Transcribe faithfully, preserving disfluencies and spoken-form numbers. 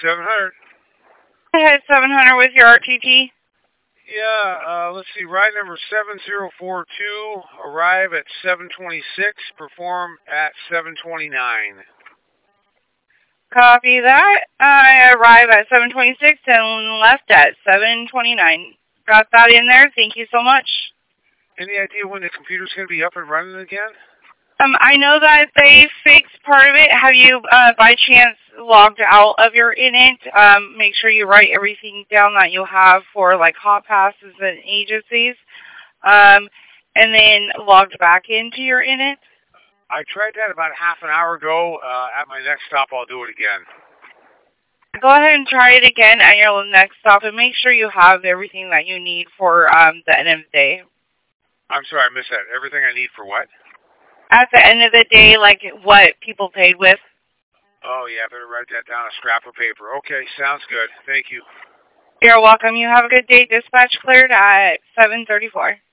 seven hundred. I had seven hundred with your R T T. Yeah, uh, let's see, ride number seven zero four two, arrive at seven twenty-six, perform at seven twenty-nine. Copy that. I arrived at seven twenty-six and left at seven twenty-nine. Got that in there. Thank you so much. Any idea when the computer's going to be up and running again? Um, I know that they fixed part of it. Have you, uh, by chance, logged out of your init? Um, make sure you write everything down that you have for, like, hot passes and agencies. Um, and then logged back into your init. I tried that about half an hour ago. Uh, at my next stop, I'll do it again. Go ahead and try it again at your next stop, and make sure you have everything that you need for um, the end of the day. I'm sorry, I missed that. Everything I need for what? At the end of the day, like what people paid with. Oh, yeah, I better write that down on a scrap of paper. Okay, sounds good. Thank you. You're welcome. You have a good day. Dispatch cleared at seven thirty-four.